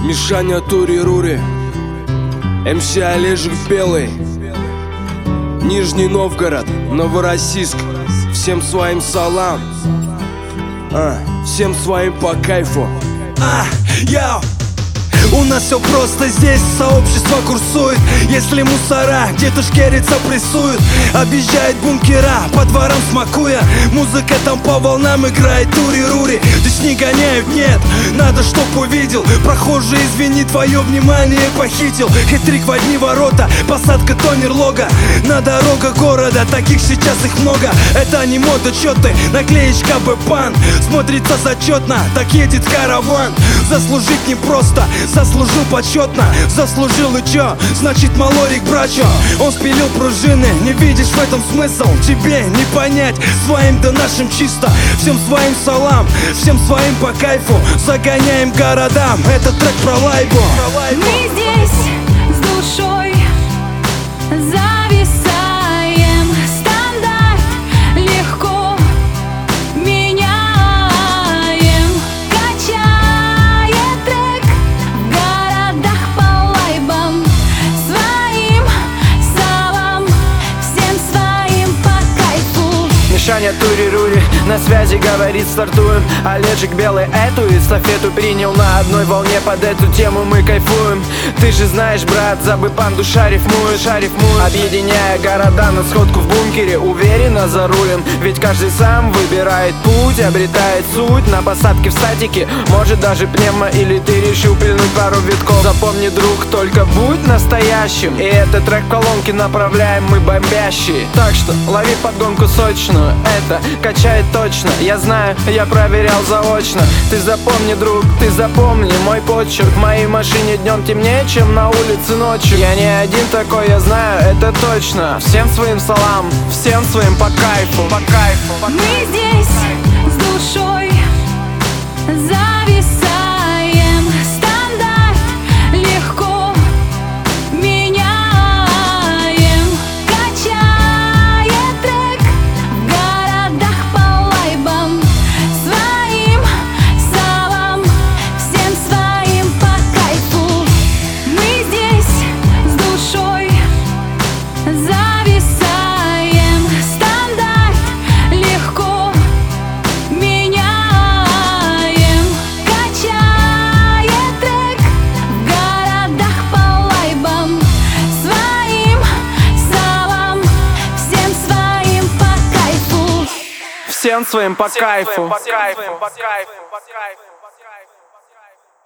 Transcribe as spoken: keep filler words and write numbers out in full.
Мишаня Тури-Рури, МС Олежек Белый, Нижний Новгород, Новороссийск. Всем своим салам, а, всем своим по кайфу. А, йоу! У нас все просто, здесь сообщество курсует. Если мусора где-то шкерится, прессуют, объезжает бункера, по дворам смакуя. Музыка там по волнам играет, тури-рури. Здесь не гоняют, нет, надо чтоб увидел. Прохожий, извини, твое внимание похитил. Хитрик в одни ворота, посадка тонер-лога. На дорогах города, таких сейчас их много. Это не мода, чё ты, наклеечка Б-пан. Смотрится зачетно, так едет караван. Заслужить непросто, заслужил почетно. Заслужил и чё? Значит малорик брачо. Он спилил пружины, не видишь в этом смысл? Тебе не понять, своим да нашим чисто. Всем своим салам, всем своим по кайфу. Загоняем городам, этот трек про лайбу. Мы здесь с душой зависаем. Стандарт легко меняем. Качает трек в городах по лайбам. Своим салам, всем своим по кайфу. Мишаня Тури-Рури, на связи говорит, стартуем. Олежек Белый эту эстафету принял. На одной волне под эту тему мы кайфуем. Ты же знаешь, брат, за Б-пан душа рифмует, рифмует. Объединяя города на сходку в бункере, уверенно за рулем. Ведь каждый сам выбирает путь, обретает суть. На посадке в статике, может даже пневмо. Или ты решил пильнуть пару витков. Запомни, друг, только будь настоящим. И этот трек в колонке направляем мы бомбящие. Так что лови подгонку сочную, это качает точно. Я знаю, я проверял заочно. Ты запомни, друг, ты запомни мой почерк. В моей машине днем темнее, чем на улице ночью. Я не один такой, я знаю, это точно. Всем своим салам, всем своим по кайфу, по кайфу, по кайфу. Мы здесь с душой зависаем. Стандарт легко меняем. Качает трек в городах по лайбам. Своим салам, всем своим по кайфу. Мы здесь с душой зависаем. Стандарт легко меняем. Качает трек в городах по лайбам. Своим салам, всем своим по кайфу. Всем своим по кайфу, по кайфу, по кайфу, по кайфу.